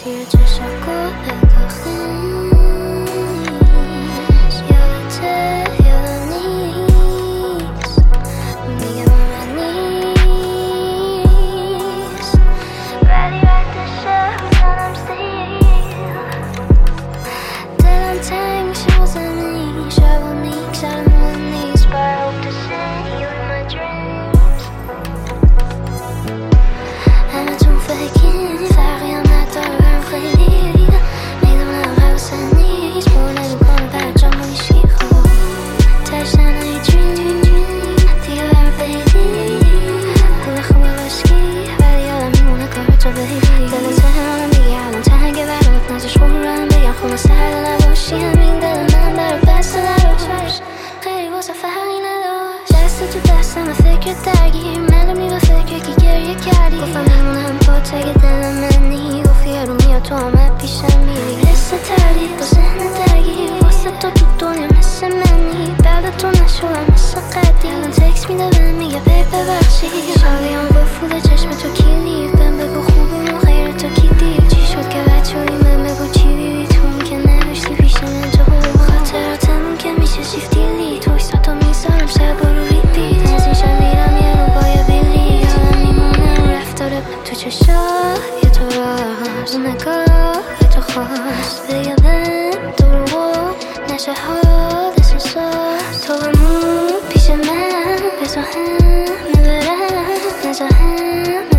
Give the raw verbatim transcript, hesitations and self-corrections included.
زیر چشاکو بگاه خیز یادته یادم نیست میگه با من نیست ولی وقتشه میزنم زیر دلم تنگ میشه با زمین شب و میگذره مهم نیست But I hope to see you in my dreams همه تون فکرین فرقی هم نداره برم خیلی میدونم حواسه نیست بر نمیکنه برجام و هیچکی خوب تشنه ای دریم دیگه برم فیدی دل خوبه باشکی ولی یادم میمونه کار تو بیدی دل تهرانم میگه الان تنگه برات نزاش غرورم بگم خونه سرده نباشی همین دل من برات بسته نداشت خیلی واسه فرقی نداشت دست تو دستم فکرت درگیر منو میگه فکر که گریه کردی گفتم میمونم با تگ دل منی گفتی یه رو میاد تو آمد پیشم میری حس تردید با ذهن درگیر واسه تو تو دنیا مثل منی بعد تو نشدم مثل قدیم الان تکس میده بهم میگه بی ببخشی شالیان بفوده چشم تو کلید بهم بگو خوبیم و غیر تو کی دید چی شد که بچه‌ای من بگو چی دیدی تو که نوشتی پیش من تو خاطراتمون که میشه شیفت دیلی تویستا تو میذارم شب رو ریپیت از این شب میرم یه رو با یه بیلی یادم میمونه اون رفتاره تو چشای تو راست اون نگاه تو خواست بگه بهم دروغ نشه حادث و ساز تو بمون پیش من بذار همه برم نذار همه